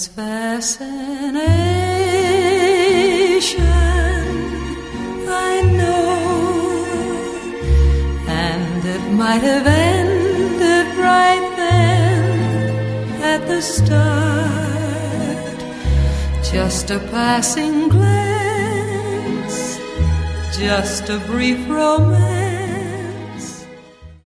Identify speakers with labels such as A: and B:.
A: its fascination, I know, and it might have ended right then at the start. Just a passing glance, just a brief romance,